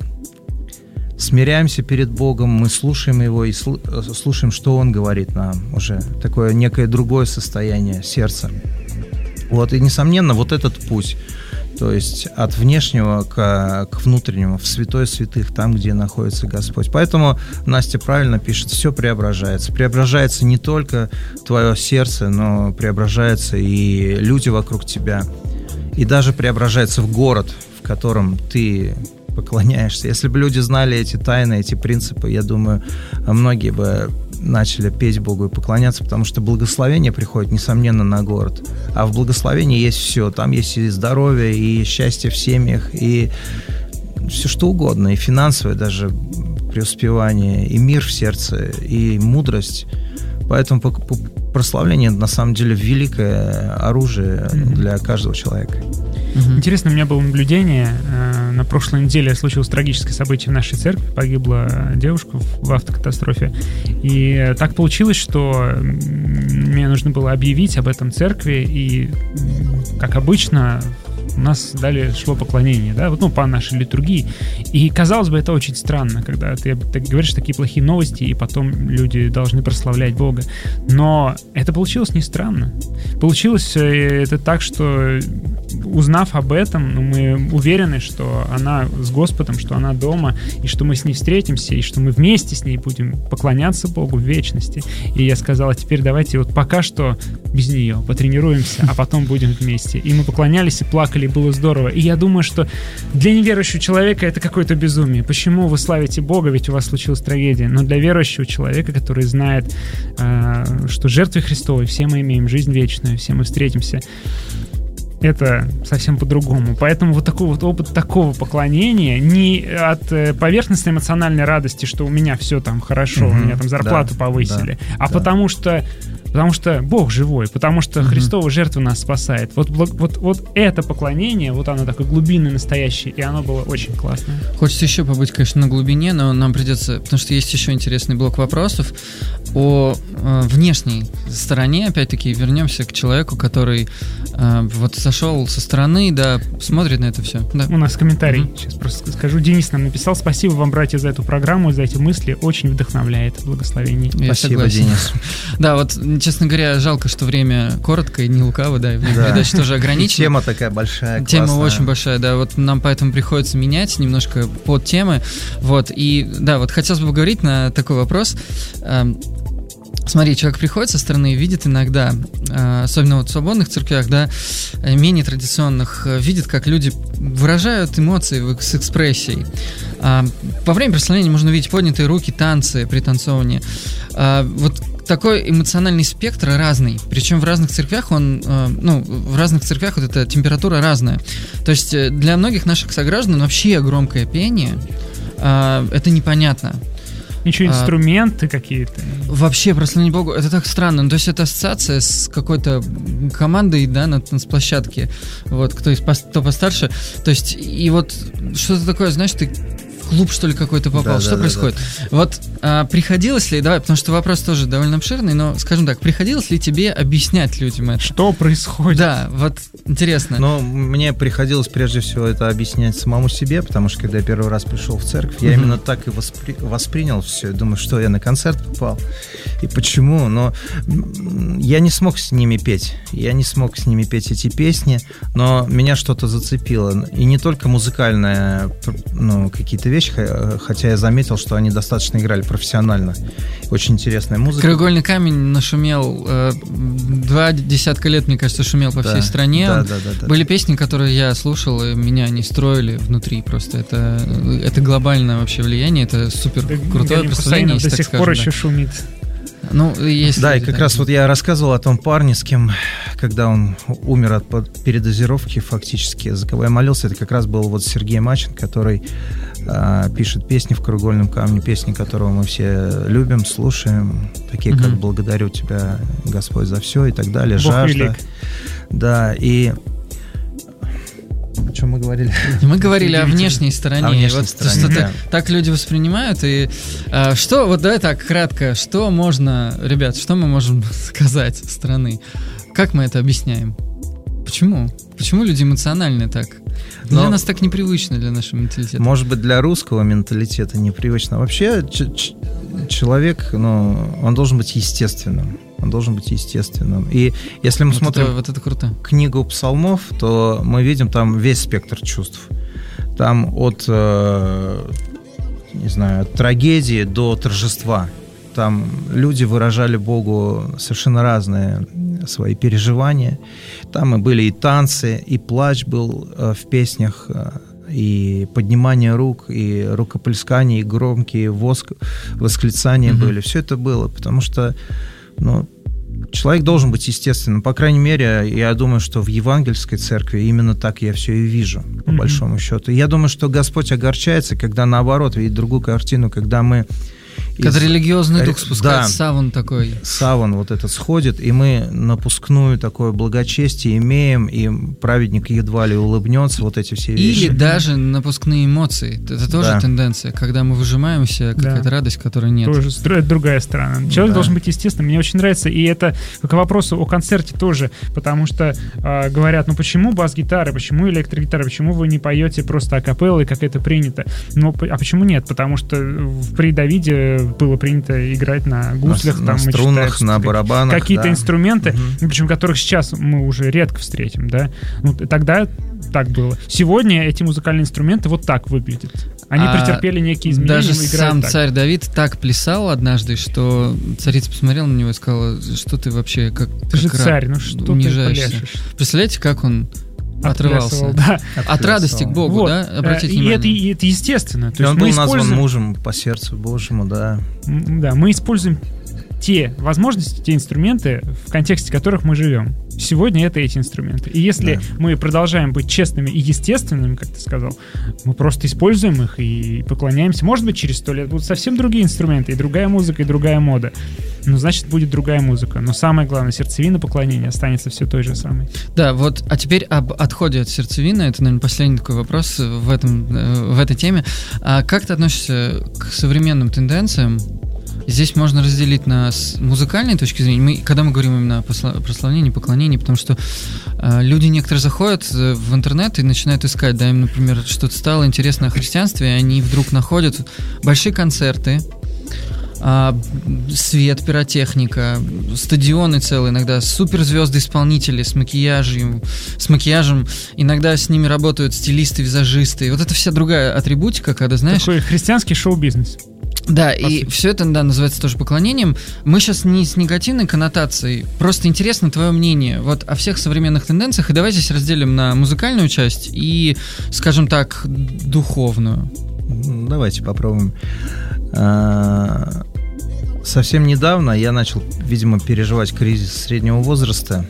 смиряемся перед Богом, мы слушаем Его и слушаем, что Он говорит нам, уже такое некое другое состояние сердца. Вот, и, несомненно, вот этот путь, то есть от внешнего к, к внутреннему, в святое святых, там, где находится Господь. Поэтому Настя правильно пишет: все преображается. Преображается не только твое сердце, но преображается и люди вокруг тебя. И даже преображается в город, в котором ты поклоняешься. Если бы люди знали эти тайны, эти принципы, я думаю, многие бы начали петь Богу и поклоняться, потому что благословение приходит, несомненно, на город. А в благословении есть все. Там есть и здоровье, и счастье в семьях, и все что угодно, и финансовое даже преуспевание, и мир в сердце, и мудрость. Поэтому прославление, на самом деле, великое оружие mm-hmm. для каждого человека. Mm-hmm. Интересно, у меня было наблюдение. На прошлой неделе случилось трагическое событие в нашей церкви. Погибла девушка в автокатастрофе. И так получилось, что мне нужно было объявить об этом церкви. И, как обычно, у нас далее шло поклонение, да, вот, ну, по нашей литургии. И, казалось бы, это очень странно, когда ты, ты говоришь такие плохие новости, и потом люди должны прославлять Бога. Но это получилось не странно. Получилось это так, что, узнав об этом, ну, мы уверены, что она с Господом, что она дома, и что мы с ней встретимся, и что мы вместе с ней будем поклоняться Богу в вечности. И я сказал: а теперь давайте вот пока что без нее потренируемся, а потом будем вместе. И мы поклонялись и плакали, и было здорово. И я думаю, что для неверующего человека это какое-то безумие. Почему вы славите Бога, ведь у вас случилась трагедия? Но для верующего человека, который знает, э, что жертвой Христовой все мы имеем жизнь вечную, все мы встретимся, это совсем по-другому. Поэтому вот такой вот опыт такого поклонения не от э, поверхностной эмоциональной радости, что у меня все там хорошо, mm-hmm. у меня там зарплату да, повысили, да, а да. потому что Потому что Бог живой, потому что mm-hmm. Христова жертва нас спасает. Вот, вот, вот это поклонение, вот оно такое глубинное, настоящее, и оно было очень классное. Хочется еще побыть, конечно, на глубине, но нам придется, потому что есть еще интересный блок вопросов о э, внешней стороне. Опять-таки вернемся к человеку, который э, вот сошел со стороны, да, смотрит на это все. Да. У нас комментарий, mm-hmm. сейчас просто скажу. Денис нам написал: спасибо вам, братья, за эту программу, за эти мысли, очень вдохновляет. Благословений. Я спасибо, согласен. Денис. Да, вот, честно говоря, жалко, что время коротко и не лукаво, да, и время да. передачи тоже ограничено. Тема такая большая, Тема классная. очень большая, да, вот нам поэтому приходится менять немножко под темы, вот, и, да, вот хотелось бы поговорить на такой вопрос. Смотри, человек приходит со стороны и видит иногда, особенно вот в свободных церквях, да, менее традиционных, видит, как люди выражают эмоции с экспрессией. Во время прославления можно увидеть поднятые руки, танцы, пританцовывание. Вот такой эмоциональный спектр разный, причем в разных церквях он, ну, в разных церквях вот эта температура разная. То есть для многих наших сограждан вообще громкое пение это непонятно. Еще инструменты а, какие-то. Вообще, прославление Богу, это так странно. Ну, то есть это ассоциация с какой-то командой, да, на танцплощадке. Вот, кто, из, кто постарше. То есть, и вот что-то такое, знаешь, ты в клуб, что ли, какой-то попал. Да, что да, происходит? Да, да. Вот а, приходилось ли, давай, потому что вопрос тоже довольно обширный, но, скажем так, приходилось ли тебе объяснять людям это? Что происходит? Да, вот интересно. Ну, мне приходилось прежде всего это объяснять самому себе, потому что когда я первый раз пришел в церковь, я mm-hmm. именно так и воспри... воспринял все. Думаю, что я на концерт попал и почему. Но я не смог с ними петь. Я не смог с ними петь эти песни, но меня что-то зацепило. И не только музыкальные, ну, какие-то вещи, хотя я заметил, что они достаточно играли профессионально. Очень интересная музыка. «Краеугольный камень» нашумел э, два десятка лет, мне кажется, шумел по да, всей стране. Да, да, да, да, Были да. песни, которые я слушал, и меня они строили внутри просто. Это, это глобальное вообще влияние, это супер да, крутое прославление, до сих пор еще шумит. Ну, есть да, люди, и как да, раз вот я рассказывал о том парне, с кем, когда он умер от передозировки фактически, за кого я молился, это как раз был вот Сергей Мачин, который а, пишет песни в «Краеугольном камне», песни, которого мы все любим, слушаем, такие, угу. как «Благодарю тебя, Господь, за все» и так далее, Бог «Жажда». Велик. Да, и... О чем мы говорили? Мы говорили о внешней стороне. О внешней вот стороне, что да. Так люди воспринимают. И а, что, вот давай так, кратко, что можно, ребят, что мы можем сказать со стороны? Как мы это объясняем? Почему? Почему люди эмоциональны так? Для Но, нас так непривычно, для нашего менталитета. Может быть, для русского менталитета непривычно. Вообще, ч- ч- человек, ну, он должен быть естественным. Он должен быть естественным. И если мы вот смотрим это, вот это круто. книгу псалмов, то мы видим там весь спектр чувств. Там от, э, не знаю, от трагедии до торжества. Там люди выражали Богу совершенно разные свои переживания. Там и были и танцы, и плач был э, в песнях, э, и поднимание рук, и рукоплескание, и громкие воск, восклицания mm-hmm. были. Все это было, потому что ну, человек должен быть естественным. По крайней мере, я думаю, что в евангельской церкви именно так я все и вижу, по mm-hmm. большому счету. Я думаю, что Господь огорчается, когда наоборот видит другую картину, когда мы... Когда из... религиозный дух спускается, да, саван такой. Саван вот этот сходит, и мы напускную такое благочестие имеем, и праведник едва ли улыбнется, вот эти все вещи. Или даже напускные эмоции. Это тоже да. тенденция, когда мы выжимаем из себя какая-то да. радость, которой нет. Тоже строит другая сторона. Человек да. должен быть естественным. Мне очень нравится, и это к вопросу о концерте тоже, потому что э, говорят, ну почему бас-гитара, почему электрогитара, почему вы не поете просто акапеллой, как это принято? Ну, а почему нет? Потому что при Давиде было принято играть на гуслях, на, там, на мы струнах, читаем, на барабанах. Какие-то да. инструменты, угу. причем которых сейчас мы уже редко встретим, да? Ну, тогда так было. Сегодня эти музыкальные инструменты вот так выглядят. Они а претерпели некие изменения. Даже сам так. царь Давид так плясал однажды, что царица посмотрела на него и сказала, что ты вообще как Ты же царь, ну что унижаешься. Ты пляшешь? Представляете, как он отрывался. Да. От радости к Богу, вот. Да? Обратите и внимание. Это, и это естественно. То и есть он мы был используем... назван мужем по сердцу Божьему, да. Да, мы используем те возможности, те инструменты, в контексте которых мы живем. Сегодня это эти инструменты. И если да. мы продолжаем быть честными и естественными, как ты сказал, мы просто используем их и поклоняемся. Может быть, через сто лет будут совсем другие инструменты, и другая музыка, и другая мода. Ну, значит, будет другая музыка. Но самое главное, сердцевина поклонения останется все той же самой. Да, вот, а теперь об отходе от сердцевины. Это, наверное, последний такой вопрос в, этом, в этой теме. А как ты относишься к современным тенденциям? Здесь можно разделить на музыкальной точки зрения. Мы, когда мы говорим именно о прославлении, поклонении, потому что э, люди некоторые заходят в интернет и начинают искать, да, им, например, что-то стало интересно о христианстве, и они вдруг находят большие концерты, э, свет, пиротехника, стадионы целые, иногда суперзвезды-исполнители с макияжем, с макияжем, иногда с ними работают стилисты, визажисты. И вот это вся другая атрибутика, когда, знаешь... Такой христианский шоу-бизнес. Да, и все это, да, называется тоже поклонением. Мы сейчас не с негативной коннотацией, просто интересно твое мнение вот о всех современных тенденциях, и давай здесь разделим на музыкальную часть и, скажем так, духовную. Давайте попробуем. Совсем недавно я начал, видимо, переживать кризис среднего возраста,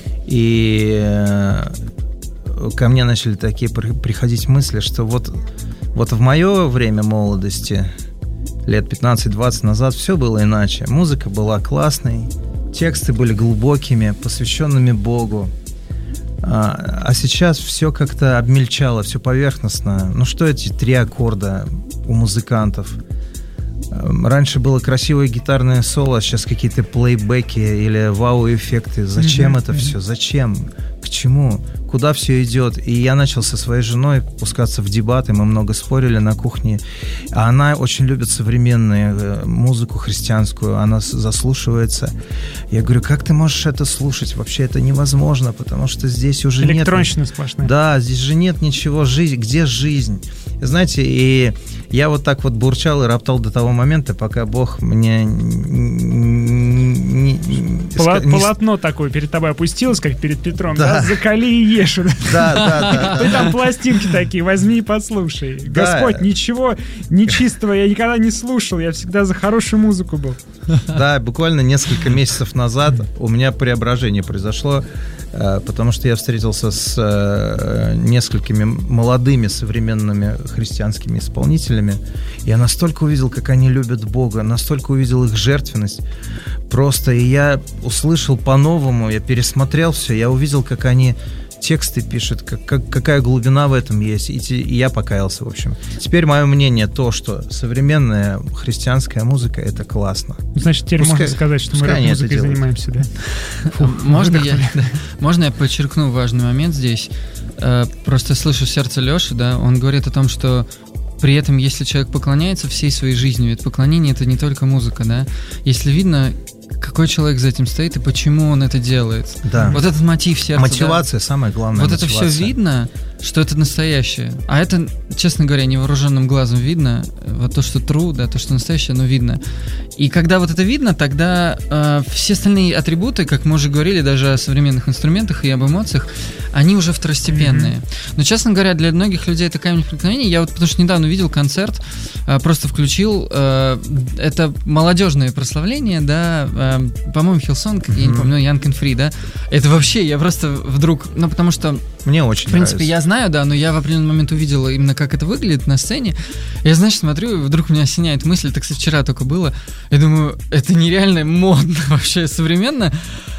и ко мне начали такие приходить мысли, что вот, вот в мое время молодости, лет пятнадцать-двадцать назад, все было иначе. Музыка была классной, тексты были глубокими, посвященными Богу. А, а сейчас все как-то обмельчало, все поверхностно. Ну что эти три аккорда у музыкантов? Раньше было красивое гитарное соло, а сейчас какие-то плейбеки или вау-эффекты. Зачем mm-hmm. это все? Зачем? К чему? Куда все идет? И я начал со своей женой пускаться в дебаты, мы много спорили на кухне. А она очень любит современную музыку христианскую, она заслушивается. Я говорю, как ты можешь это слушать? Вообще это невозможно, потому что здесь уже нет... Электронщина сплошная. Да, здесь же нет ничего. Жизнь, где жизнь? Знаете, и я вот так вот бурчал и роптал до того момента, пока Бог мне... Не, не, Поло, не... Полотно такое перед тобой опустилось, как перед Петром, да? Да. Закали и ешь. Да, да, да. Ты там пластинки такие, возьми и послушай. Да. Господь, ничего нечистого я никогда не слушал, я всегда за хорошую музыку был. Да, буквально несколько месяцев назад у меня преображение произошло, потому что я встретился с несколькими молодыми современными христианскими исполнителями. Я настолько увидел, как они любят Бога, настолько увидел их жертвенность. Просто и я услышал по-новому, я пересмотрел все, я увидел, как они тексты пишут, как, как, какая глубина в этом есть, и, те, и я покаялся, в общем. Теперь мое мнение то, что современная христианская музыка — это классно. Значит, теперь пускай, можно сказать, что мы рэп-музыкой занимаемся, да? Фу, можно, я, да, можно я подчеркну важный момент здесь? Просто слышу сердце Лёши, да, он говорит о том, что при этом, если человек поклоняется всей своей жизнью, ведь поклонение — это не только музыка, да, если видно, какой человек за этим стоит и почему он это делает. Да. Вот этот мотив сердца. Мотивация, да, самое главное. Вот мотивация. Это все видно, что это настоящее. А это, честно говоря, невооруженным глазом видно. Вот то, что true, да, то, что настоящее, оно видно. И когда вот это видно, тогда э, все остальные атрибуты, как мы уже говорили, даже о современных инструментах и об эмоциях, они уже второстепенные. Mm-hmm. Но, честно говоря, для многих людей это камень преткновения. Я вот, потому что недавно видел концерт, э, просто включил, э, это молодежное прославление, да, э, по-моему, Hillsong, mm-hmm. я не помню, Young and Free, да. Это вообще, я просто вдруг, ну, потому что... Мне очень В принципе, нравится. Я знаю, да, но я в определенный момент увидел именно, как это выглядит на сцене. Я, знаешь, смотрю, и вдруг меня осеняет мысль, так кстати, вчера только было. Я думаю, это нереально модно вообще, современно.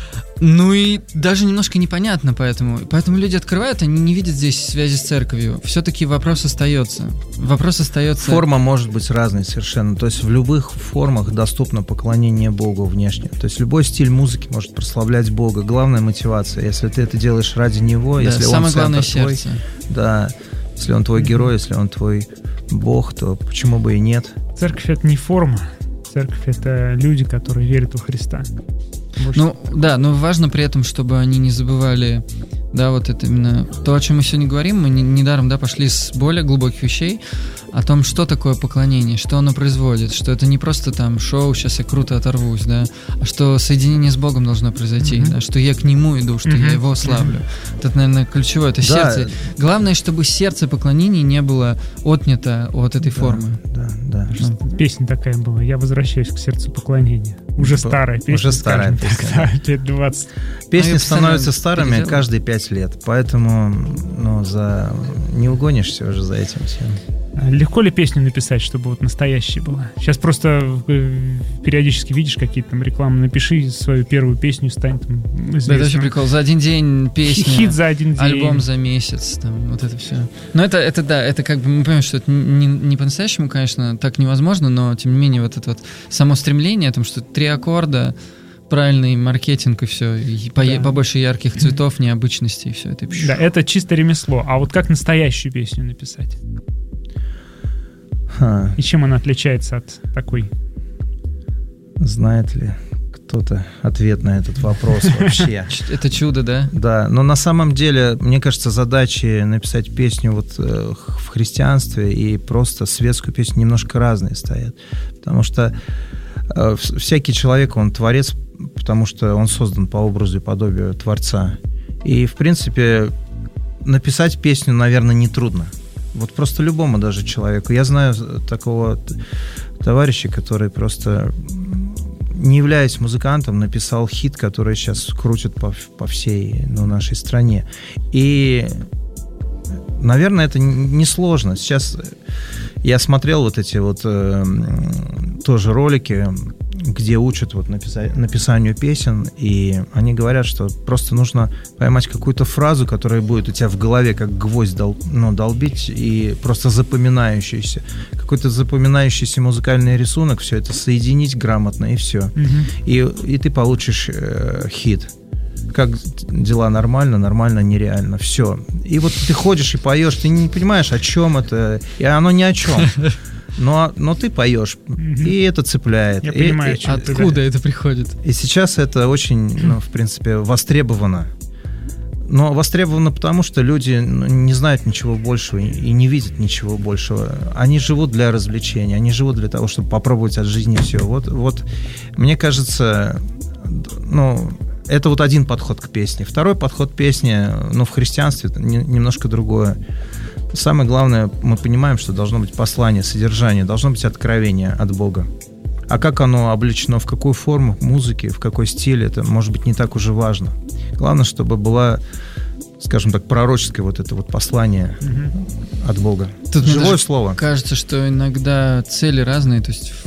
Ну и даже немножко непонятно поэтому. Поэтому люди открывают, они не видят здесь связи с церковью. Все-таки вопрос остается. Вопрос остается... Форма может быть разной совершенно. То есть в любых формах доступно поклонение Богу внешне. То есть любой стиль музыки может прославлять Бога. Главная мотивация. Если ты это делаешь ради Него, да, если самое Он главное твой, сердце. Да, если Он твой герой, если Он твой Бог, то почему бы и нет? Церковь — это не форма. Церковь — это люди, которые верят во Христа. Может, ну, да, но важно при этом, чтобы они не забывали, да, вот это именно то, о чем мы сегодня говорим. Мы не, недаром, да, пошли с более глубоких вещей о том, что такое поклонение, что оно производит, что это не просто там шоу, сейчас я круто оторвусь, да, а что соединение с Богом должно произойти, mm-hmm. да, что я к Нему иду, что mm-hmm. я Его славлю. Mm-hmm. Это, наверное, ключевое, это да. сердце. Главное, чтобы сердце поклонения не было отнято от этой да, формы. Да, да. Ну. Песня такая была, я возвращаюсь к сердцу поклонения. Уже старая песня. Уже старая песня. Так, да, лет двадцать. Песни ну, становятся старыми переделал. каждые пять лет, поэтому ну, за... не угонишься уже за этим всем. Легко ли песню написать, чтобы вот настоящая была? Сейчас просто периодически видишь какие-то там рекламы, напиши свою первую песню, стань там известным. Да, это вообще прикол. За один день песня, хит за один день, альбом за месяц, там, вот это все. Но это, это да, это как бы мы понимаем, что это не, не по-настоящему, конечно, так невозможно, но тем не менее вот это вот само стремление о том, что три аккорда, правильный маркетинг и все, и по, да. побольше ярких цветов, необычностей и все это. Да, это чисто ремесло. А вот как настоящую песню написать? Ха. И чем она отличается от такой? Знает ли то-то ответ на этот вопрос вообще. Это чудо, да? Да, но на самом деле, мне кажется, задачи написать песню вот э, в христианстве и просто светскую песню немножко разные стоят. Потому что э, всякий человек, он творец, потому что он создан по образу и подобию Творца. И, в принципе, написать песню, наверное, нетрудно. Вот просто любому даже человеку. Я знаю такого товарища, который просто, не являясь музыкантом, написал хит, который сейчас крутят по, по всей, ну, нашей стране. И, наверное, это несложно. Сейчас я смотрел вот эти вот э, тоже ролики, где учат вот написа- написанию песен, и они говорят, что просто нужно поймать какую-то фразу, которая будет у тебя в голове как гвоздь дол- ну, долбить, и просто запоминающийся. Какой-то запоминающийся музыкальный рисунок, все это соединить грамотно, и все. Mm-hmm. И, и ты получишь э, хит. Как дела нормально, нормально, нереально. Все. И вот ты ходишь и поешь, ты не понимаешь, о чем это, и оно ни о чем. Но, но ты поешь, mm-hmm. и это цепляет. Я и, понимаю, и, откуда это приходит. И сейчас это очень, ну, в принципе, востребовано. Но востребовано потому, что люди, ну, не знают ничего большего и не видят ничего большего. Они живут для развлечения, они живут для того, чтобы попробовать от жизни все. Вот, вот мне кажется, ну, это вот один подход к песне. Второй подход песни, ну, в христианстве немножко другое. Самое главное, мы понимаем, что должно быть послание, содержание, должно быть откровение от Бога. А как оно облечено, в какую форму музыки, в какой стиль, это может быть не так уже важно. Главное, чтобы была, скажем так, пророческое вот это вот послание mm-hmm. от Бога. Тут живое слово. Кажется, что иногда цели разные, то есть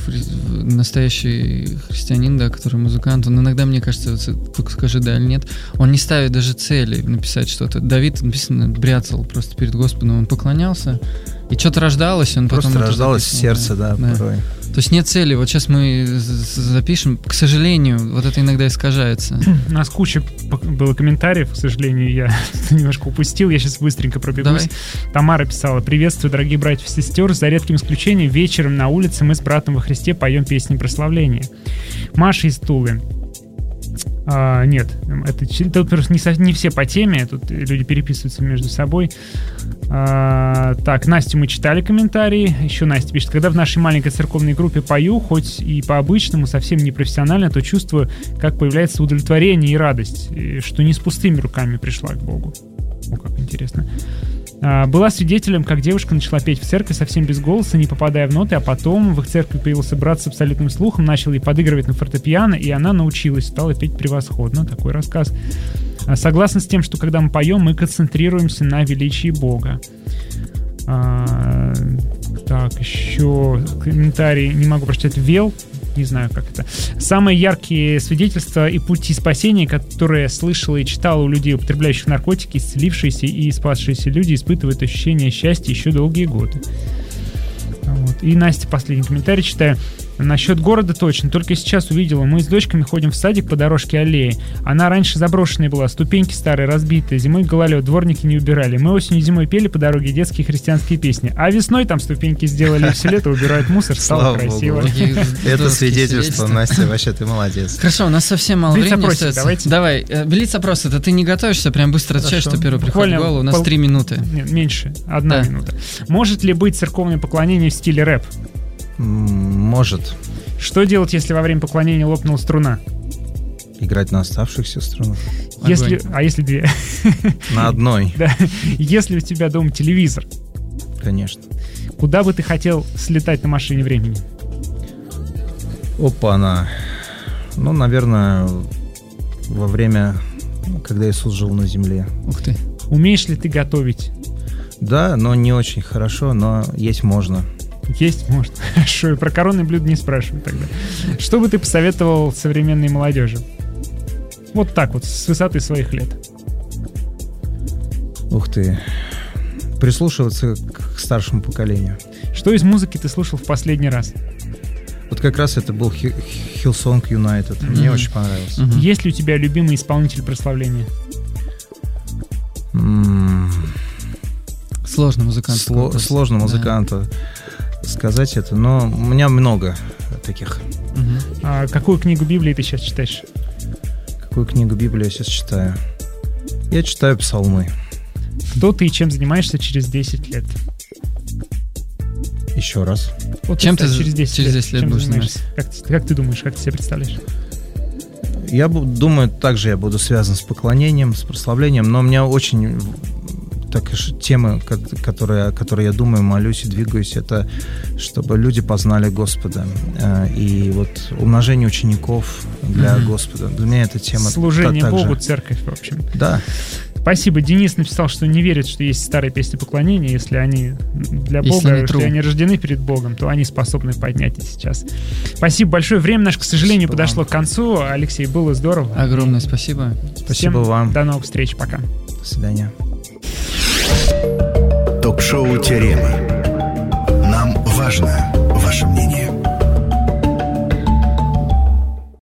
настоящий христианин, да, который музыкант, он иногда, мне кажется, только скажи да или нет, он не ставит даже цели написать что-то. Давид, написано, бряцал просто перед Господом, он поклонялся, и что-то рождалось, он просто потом рождалось в сердце, да, да, порой. То есть нет цели. Вот сейчас мы запишем, к сожалению, вот это иногда искажается. У нас куча было комментариев, к сожалению, я немножко упустил, я сейчас быстренько пробегусь. Давай. Тамара писала: приветствую, дорогие братья и сестры, за редким исключением, вечером на улице мы с братом во Христе поем песни прославления. Маша из Тулы. А, нет, это, это просто не, не все по теме, тут люди переписываются между собой. А, так, Настю мы читали комментарии. Еще Настя пишет: когда в нашей маленькой церковной группе пою, хоть и по-обычному, совсем не профессионально, то чувствую, как появляется удовлетворение и радость, что не с пустыми руками пришла к Богу. О, как интересно. Была свидетелем, как девушка начала петь в церкви совсем без голоса, не попадая в ноты, а потом в их церкви появился брат с абсолютным слухом, начал ей подыгрывать на фортепиано, и она научилась, стала петь превосходно. Такой рассказ. Согласна с тем, что когда мы поем, мы концентрируемся на величии Бога. А, так, еще комментарий не могу прочитать. Вел, не знаю, как это. Самые яркие свидетельства и пути спасения, которые я слышала и читала у людей, употребляющих наркотики, исцелившиеся и спасшиеся люди испытывают ощущение счастья еще долгие годы. Вот. И Настя, последний комментарий читаю. Насчет города точно, только сейчас увидела. Мы с дочками ходим в садик по дорожке аллеи. Она раньше заброшенная была, ступеньки старые, разбитые. Зимой гололед, дворники не убирали. Мы осенью и зимой пели по дороге детские христианские песни. А весной там ступеньки сделали, и все лето убирают мусор, стало красиво. Это свидетельство, Настя, вообще ты молодец. Хорошо, у нас совсем мало времени остается. Давай, блиц-опрос, это ты не готовишься, прям быстро отвечаешь, что первое приходит в голову. У нас три минуты. Нет, меньше, одна минута. Может ли быть церковное поклонение в стиле рэп? Может. Что делать, если во время поклонения лопнула струна? Играть на оставшихся струнах. Если, а если две? На одной. Да. Если у тебя дома телевизор. Конечно. Куда бы ты хотел слетать на машине времени? Опа-на. Ну, наверное, во время, когда Иисус жил на земле. Ух ты. Умеешь ли ты готовить? Да, но не очень хорошо, но есть можно. Есть можно. Хорошо, и про коронные блюда не спрашивай тогда. Что бы ты посоветовал современной молодежи? Вот так вот, с высоты своих лет. Ух ты. Прислушиваться к старшему поколению. Что из музыки ты слушал в последний раз? Вот как раз это был Hillsong United. Mm-hmm. Мне очень понравилось. Mm-hmm. Есть ли у тебя любимый исполнитель прославления? Mm-hmm. Сложно музыкант. Сло- сложно музыканта. Да. сказать это, но у меня много таких. Угу. А какую книгу Библии ты сейчас читаешь? Какую книгу Библии я сейчас читаю? Я читаю псалмы. Кто ты и чем занимаешься через десять лет? Еще раз. Вот чем ты через десять через лет, десять лет чем будешь занимаешься? заниматься? Как, как ты думаешь, как ты себе представляешь? Я думаю, также я буду связан с поклонением, с прославлением, но у меня очень так, тема, которая, которой я думаю, молюсь и двигаюсь, это чтобы люди познали Господа. И вот умножение учеников для mm-hmm. Господа. Для меня эта тема... Служение так, Богу, же. Церковь, в общем. Да. Спасибо. Денис написал, что не верит, что есть старые песни поклонения. Если они для если Бога, они если они рождены перед Богом, то они способны поднять и сейчас. Спасибо большое. Время наше, к сожалению, спасибо подошло вам. К концу. Алексей, было здорово. Огромное спасибо. Спасибо Всем вам. До новых встреч. Пока. До свидания. Ток-шоу «Теорема». Нам важно ваше мнение.